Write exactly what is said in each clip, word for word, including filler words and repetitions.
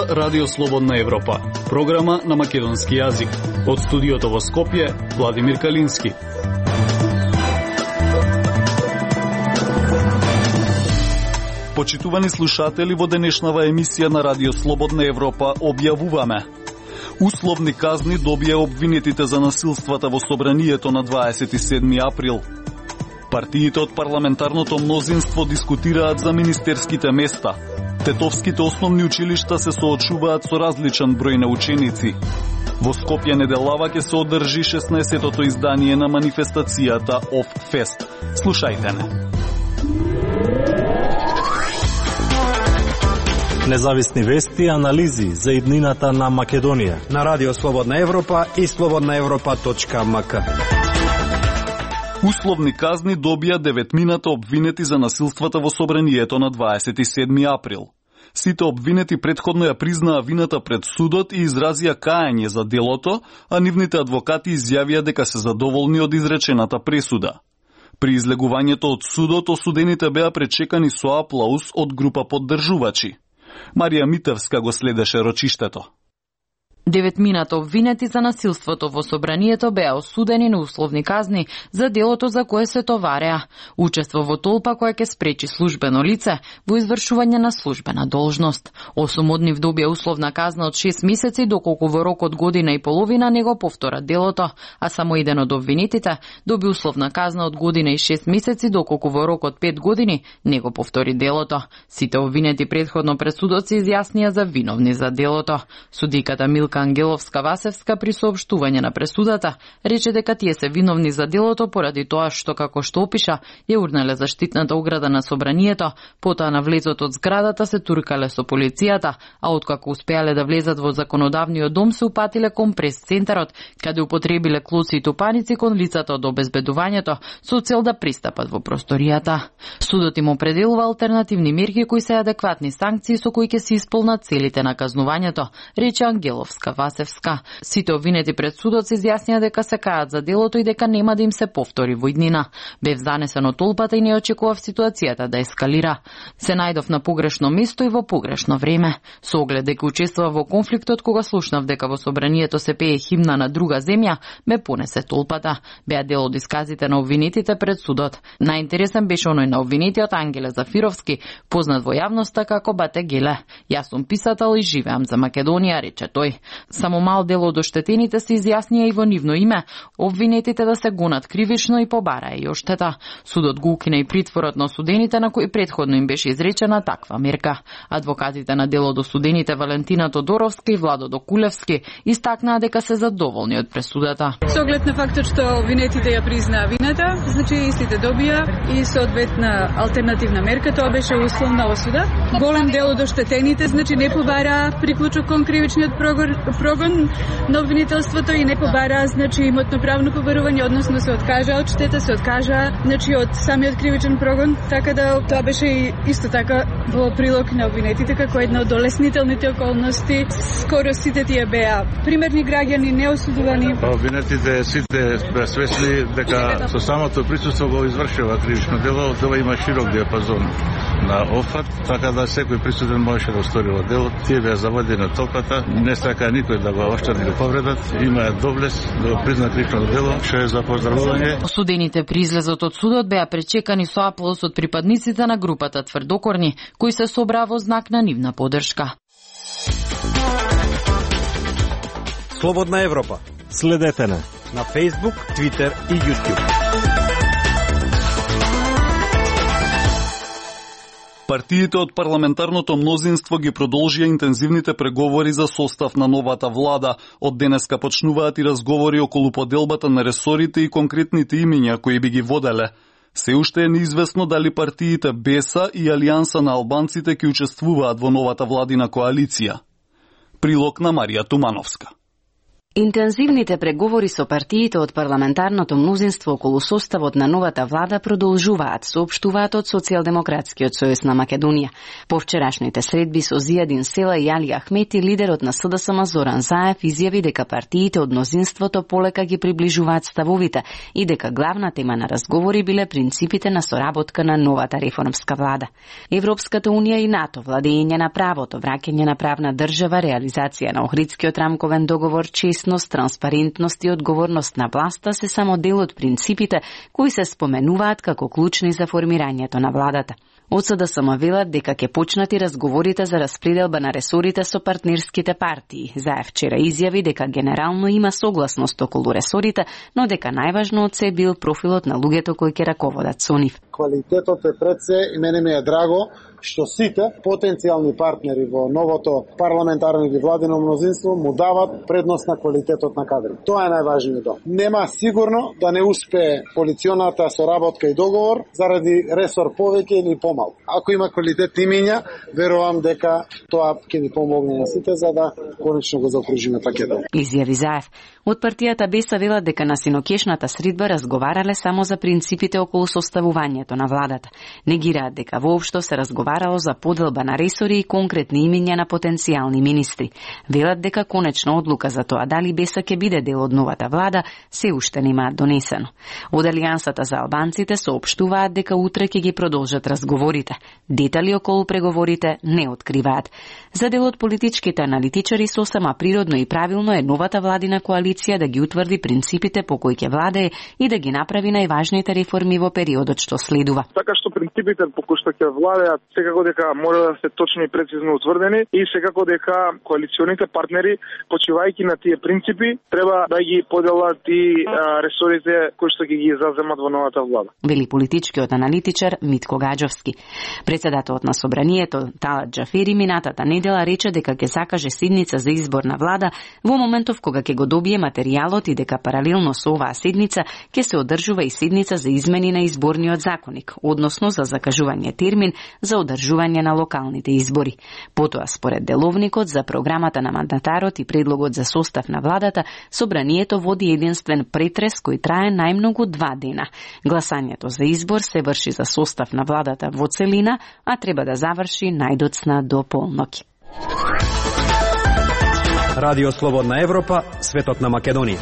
слуша Радио Слободна Европа, програма на македонски јазик. Од студиото во Скопје, Владимир Калински. Почитувани слушатели, во денешнава емисија на Радио Слободна Европа објавуваме: условни казни добија обвинетите за насилствата во собранието на дваесет и седми април. Партиите од парламентарното мнозинство дискутираат за министерските места. Тетовските основни училишта се соочуваат со различен број на ученици. Во Скопје неделава ќе се одржи шеснаесеттото издание на манифестацијата Оф Фест. Слушајте не. Независни вести и анализи за иднината на Македонија на Радио Слободна Европа и слободна европа точка ем ка. Условни казни добија деветмината обвинети за насилствата во собранието на дваесет и седми април. Сите обвинети претходно ја признаа вината пред судот и изразија каење за делото, а нивните адвокати изјавија дека се задоволни од изречената пресуда. При излегувањето од судот, осудените беа пречекани со аплауз од група поддржувачи. Марија Митевска го следеше рочиштето. Деветмината обвинети за насилството во собранието беа осудени на условни казни за делото за кое се товареа: учество во толпа која ќе спречи службено лице во извршување на службена должност. Осум од нив добија условна казна од шест месеци, доколку во рок од година и половина не го повтора делото, а само еден од обвинетите доби условна казна од година и шест месеци, доколку во рок од пет години не го повтори делото. Сите обвинети претходно пред судот се изјаснија за виновни за делото. Судиката Милка Ангеловска-Васевска при соопштување на пресудата рече дека тие се виновни за делото поради тоа што, како што опиша, ја урнале заштитната ограда на собранието, потоа на влезот од зградата се туркале со полицијата, а откако успеале да влезат во законодавниот дом се упатиле кон прес-центарот, каде употребиле клуци и тупаници кон лицата од обезбедувањето со цел да пристапат во просторијата. Судот им определува алтернативни мерки кои се адекватни санкции со кои ќе се исполнат целите на казнувањето, рече Ангеловска Васевска. Сите обвинети пред судот се изјаснија дека се каат за делото и дека нема да им се повтори во иднина. Бев занесен од толпата и не очекував ситуацијата да ескалира. Се најдов на погрешно место и во погрешно време. Со оглед дека учествував во конфликтот, кога слушнав дека во собранието се пее химна на друга земја, ме понесе толпата. Беа дел од исказите на обвинетите пред судот. Најинтересен беше оној на обвинетиот Ангеле Зафировски, познат во јавноста како Бате Геле. Јас сум писател и живеам за Македонија, рече тој. Само мал дел од оштетените се изјаснија и во нивно име, обвинетите да се гонат кривично и побараа и оштета. Судот го укина и притворот на осудените на кои претходно им беше изречена таква мерка. Адвокатите на дел од осудените Валентина Тодоровска и Владо Докулевски истакнаа дека се задоволни од пресудата. Со оглед на фактот што обвинетите ја признаа вината, значи истите добија и соодветна алтернативна мерка, тоа беше условна осуда. Голем дел од оштетените, значи не побараа приклучок кон кривичниот прогон, прогон на обвинителството и не побараа, значи имотно правно побарување, односно се откажа од штета, се откажа, значи од самиот кривичен прогон, така да тоа беше и исто така во прилог на обвинетите како една од олеснителните околности. Скоро сите тие беа примерни граѓани, неосудувани. Обвинетите сите беа свесни дека со самото присуство го извршува кривично дело, тоа има широк диапазон на офат, така да секој присуден можеше да стори во дело. Тие беа заводени од толпата, не сака никој да го оштети или повредат, има доблес да го призна кривично дело, што е за поздравување. Осудените при излезот од судот беа пречекани со аплауз од припадниците на групата тврдокорни, кои се собраа во знак на нивна поддршка. Слободна Европа. Следете на на Facebook, Twitter и YouTube. Партиите од парламентарното мнозинство ги продолжија интензивните преговори за состав на новата влада. Од денеска почнуваат и разговори околу поделбата на ресорите и конкретните имиња кои би ги воделе. Се уште е неизвестно дали партиите Беса и Алијанса на албанците ќе учествуваат во новата владина коалиција. Прилог на Марија Тумановска. Интензивните преговори со партиите од парламентарното мнозинство околу составот на новата влада продолжуваат, соопштуваат од Социјалдемократскиот сојуз на Македонија. По вчерашните средби со Зијадин Села и Али Ахмети, лидерот на СДСМ Зоран Заев изјави дека партиите од мнозинството полека ги приближуваат ставовите и дека главна тема на разговори биле принципите на соработка на новата реформска влада. Европската унија и НАТО, владење на правото, враќање на правна држава, реализација на Охридскиот рамковен договор, честност, транспарентност и одговорност на власта се само дел од принципите кои се споменуваат како клучни за формирањето на владата. Од СДСМ велат дека ќе почнати разговорите за распределба на ресорите со партнерските партии. Заев вчера изјави дека генерално има согласност околу ресорите, но дека најважно од се бил профилот на луѓето кои ќе раководат со нив. Квалитетот е пред се и мене ми е драго што сите потенцијални партнери во новото парламентарно или владино мнозинство му дават предност на квалитетот на кадри. Тоа е најважното. Нема сигурно да не успее коалиционата соработка и договор заради ресор повеќе или помал. Ако има квалитет имиња, верувам дека тоа ќе ни помогне на сите за да конечно го заокружиме пакетот. Изјави Заев. Од партијата БЕСА велат дека на синокешната средба разговарале само за принципите околу составувањето на владата. Негираат дека воопшто се разговарало за поделба на ресори и конкретни имиња на потенцијални министри. Велат дека конечна одлука за тоа дали БЕСА ќе биде дел од новата влада се уште немаат донесено. Од Алијансата за албанците соопштуваат дека утре ќе ги продолжат разговорите. Детали околу преговорите не откриваат. За дел од политичките аналитичари сосема природно и правилно е новата владина коалиција да ги утврди принципите по кои ќе владее и да ги направи најважните реформи во периодот што следува. Така што принципите по кои што ќе владеат секако дека мора да се точно и прецизно утврдени и секако дека коалиционите партнери, почивајќи на тие принципи, треба да ги поделат и а, ресорите кои што ќе ги заземат во новата влада. Вели политичкиот аналитичар Митко Гаџовски. Председателот на собранието Талат Џафери минатата недела рече дека ќе закаже седница за избор на влада во моментов кога ќе го добие материјалот и дека паралелно со оваа седница ќе се одржува и седница за измени на изборниот законник, односно за закажување термин за одржување на локалните избори. Потоа, според деловникот, за програмата на мандатарот и предлогот за состав на владата, собранието води единствен претрес кој трае најмногу два дена. Гласањето за избор се врши за состав на владата во целина, а треба да заврши најдоцна до полноќ. Радио Слободна Европа, светот на Македонија.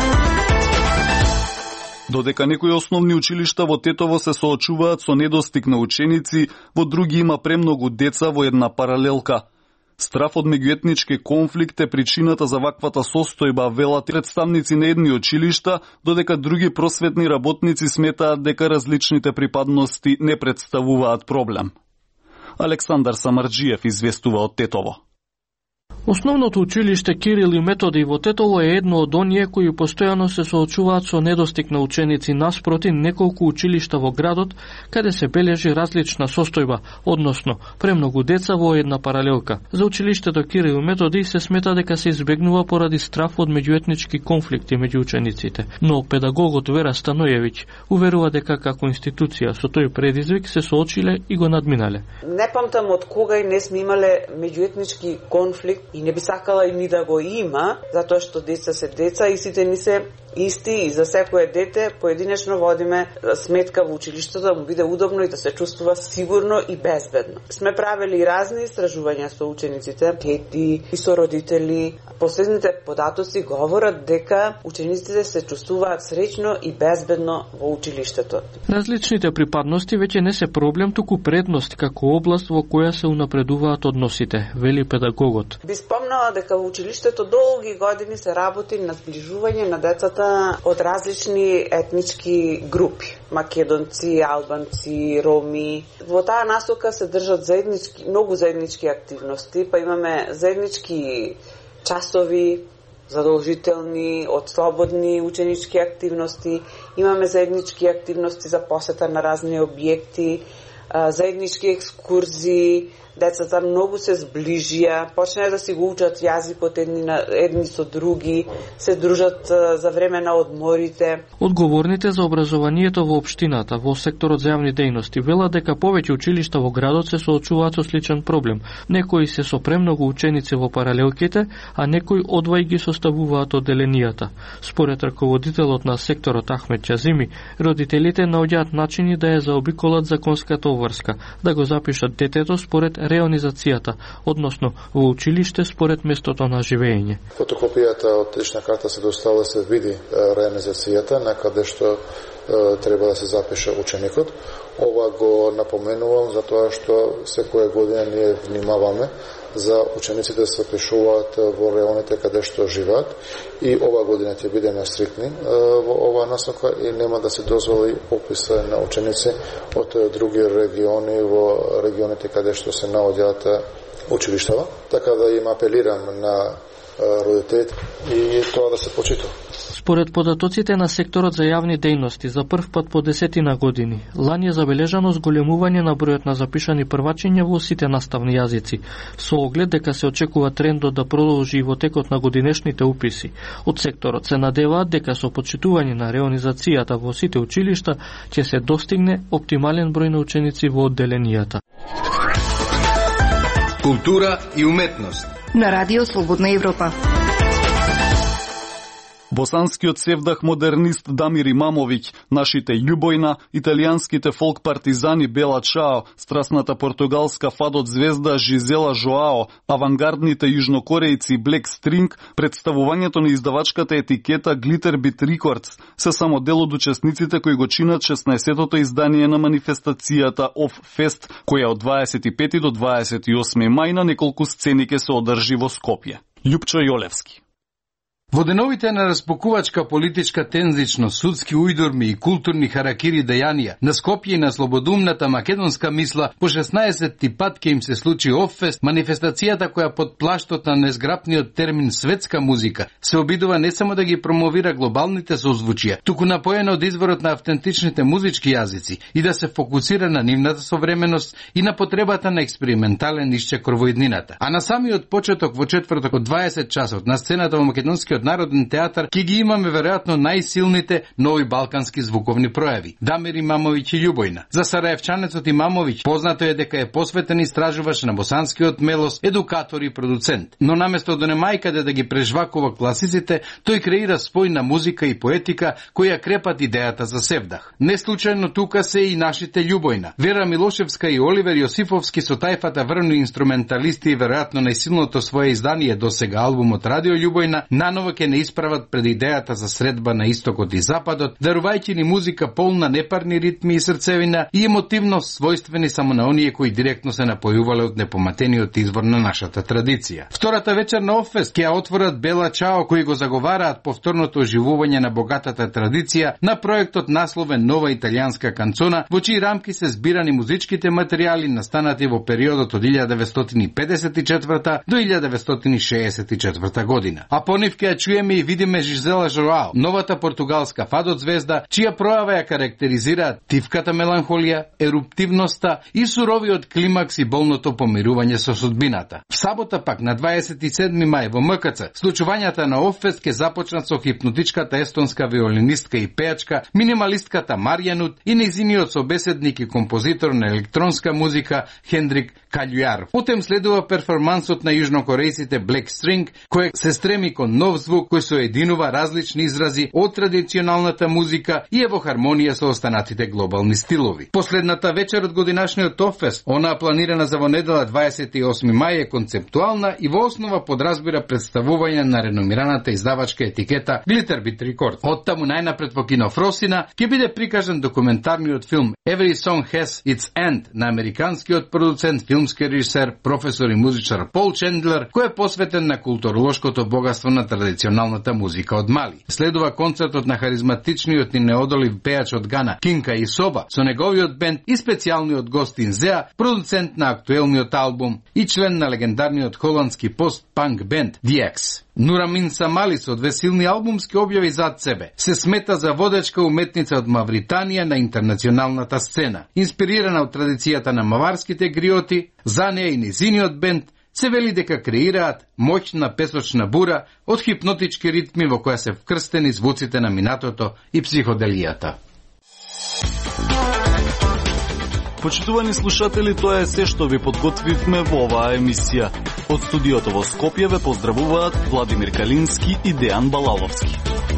Додека некои основни училишта во Тетово се соочуваат со недостиг на ученици, во други има премногу деца во една паралелка. Страф од меѓуетнички конфликт е причината за ваквата состојба, велат представници на едни училишта, додека други просветни работници сметаат дека различните припадности не представуваат проблем. Александар Самарџиев известува од Тетово. Основното училиште Кирил и Методи во Тетово е едно од оние кои постојано се соочуваат со недостиг на ученици наспроти неколку училишта во градот, каде се бележи различна состојба, односно премногу деца во една паралелка. За училиштето Кирил и Методи се смета дека се избегнува поради страф од меѓуетнички конфликти меѓу учениците. Но педагогот Вера Станојевиќ уверува дека како институција со тој предизвик се соочиле и го надминале. Не памтам од кога и не сме имале меѓуетнички конфликт и не би сакала и ни да го има, затоа што деца се деца и сите ни се исти и за секое дете поединечно водиме сметка во училиштето да му биде удобно и да се чувствува сигурно и безбедно. Сме правели разни истражувања со учениците, дети и со родители. Последните податоци говорат дека учениците се чувствуваат среќно и безбедно во училиштето. Различните припадности веќе не се проблем, туку предност како област во која се унапредуваат односите, вели педагогот. Би спомнала дека во училиштето долги години се работи на зближување на децата од различни етнички групи. Македонци, албанци, роми. Во таа насока се држат заеднички, многу заеднички активности, па имаме заеднички часови, задолжителни, од слободни ученички активности, имаме заеднички активности за посета на разни објекти, заеднички екскурзии, децата многу се зближија, почнаа да си го учат јазикот едни, на, едни со други, се дружат за време на одморите. Одговорните за образованието во општината во секторот за јавни дејности велат дека повеќе училишта во градот се соочуваат со сличен проблем. Некои се со премногу ученици во паралелките, а некои одвај ги составуваат одделенијата. Според раководителот на секторот Ахмет Џазими, родителите наоѓаат начини да ја заобиколат законската обврска, да го запишат детето според реонизацијата, односно во училиште според местото на живење. Фотокопијата од лична карта се достава да се види реонизацијата на каде што е, треба да се запише ученикот. Ова го напоменувам затоа што секоја година ние внимаваме за учениците да се запишуваат во реоните каде што живеат и ова година ќе бидеме стрикни во оваа насока и нема да се дозволи описа на ученици од други региони во регионите каде што се наоѓаат училиштава. Така да им апелирам на родителите и тоа да се почитува. Според податоците на секторот за јавни дејности за прв пат по десетина години, лани е забележано зголемување на бројот на запишани првачиња во сите наставни јазици, со оглед дека се очекува трендот да продолжи во текот на годинешните уписи. Од секторот се надеваат дека со почитување на реонизацијата во сите училишта ќе се достигне оптимален број на ученици во одделенијата. Култура и уметност на Радио Слободна Европа. Босанскиот севдах модернист Дамир Имамовиќ, нашите Љубојна, италијанските фолк партизани Бела Чао, страсната португалска фадот звезда Жизела Жоао, авангардните јужнокорејци Black String, представувањето на издавачката етикета Glitter Beat Records се само дел од учесниците кои го чинат шеснаесеттото издание на манифестацијата Off Fest, која од дваесет и пети до дваесет и осми мај на неколку сцени ќе се одржи во Скопје. Љупчо Јолевски. Во деновите на распокувачка политичка тензичност, судски ујдурми и културни харакири дејанија, на Скопје и на слободумната македонска мисла, по шеснаесетти пат ќе им се случи Оффест, манифестацијата која под плаштот на незграпниот термин светска музика се обидува не само да ги промовира глобалните созвучија, туку напоена од изворот на автентичните музички јазици и да се фокусира на нивната современост и на потребата на експериментален исчекор во иднината. А на самиот почеток во четврток од дваесет часот на сцената во македонскиот Народен театар ќе ги имаме веројатно најсилните нови балкански звуковни пројави. Дамир Имамовиќ и Љубојна. За сараевчанецот Имамовиќ познато е дека е посветен истражувач на босанскиот мелос, едукатор и продуцент. Но наместо да не мајкаде да ги прежвакува класиците, тој креира спојна музика и поетика која крепат идејата за севдах. Не случајно тука се и нашите Љубојна. Вера Милошевска и Оливер Јосифовски со тајфата врвни инструменталисти и веројатно најсилното своје издание до сега албумот Радио Љубојна наново ќе не исправат пред идејата за средба на истокот и западот, дарувајќи ни музика полна непарни ритми и срцевина и емотивност својствени само на оние кои директно се напојувале од непоматениот извор на нашата традиција. Втората вечер на Оффест ќе отворат Бела Чао, кои го заговараат повторното оживување на богатата традиција на проектот насловен Нова италијанска канцона, во чии рамки се збирани музичките материјали настанати во периодот од илјада деветстотини и педесет и четврта до илјада деветстотини и шеесет и четврта година. А по нив ќе чуеме и видиме Жизела Жоао, новата португалска фадот звезда, чија пројава ја карактеризира тивката меланхолија, еруптивноста и суровиот климакс и болното помирување со судбината. В сабота пак на дваесет и седми мај во М К Ц, случувањата на Оффест ќе започнат со хипнотичката естонска виолинистка и пејачка, минималистката Марјанут и нејзиниот собеседник и композитор на електронска музика Хендрик Калјујаров. Потем следува перформансот на јужнокорејците Black String, кој се стреми кон нов звук кој соединува различни изрази од традиционалната музика и е во хармонија со останатите глобални стилови. Последната вечер од годинашниот Оффест, онаа планирана за во недела дваесет и осми мај, е концептуална и во основа подразбира представување на реномираната издавачка етикета Glitter Beat Records. Оттаму најнапред во кино Фросина ќе биде прикажан документарниот филм Every Song Has Its End на американскиот продуцент, филмски режисер, професор и музичар Пол Чендлер, кој е посветен на културолошкото богатство на традицијата традиционалната музика од Мали. Следува концертот на харизматичниот и неодолив пеач од Гана Кинка и Соба со неговиот бенд и специјалниот гост Инзеа, продуцент на актуелниот албум и член на легендарниот холандски пост-панк бенд The X. Нурамин Самали со две силни албумски објави зад себе се смета за водечка уметница од Мавританија на интернационалната сцена. Инспирирана од традицијата на маварските гриоти, за неја и низиниот бенд се вели дека креираат моќна песочна бура од хипнотички ритми во која се вкрстени звуците на минатото и психоделијата. Почитувани слушатели, тоа е се што ви подготвивме во оваа емисија. Од студиото во Скопје ве поздравуваат Владимир Калински и Дејан Балаловски.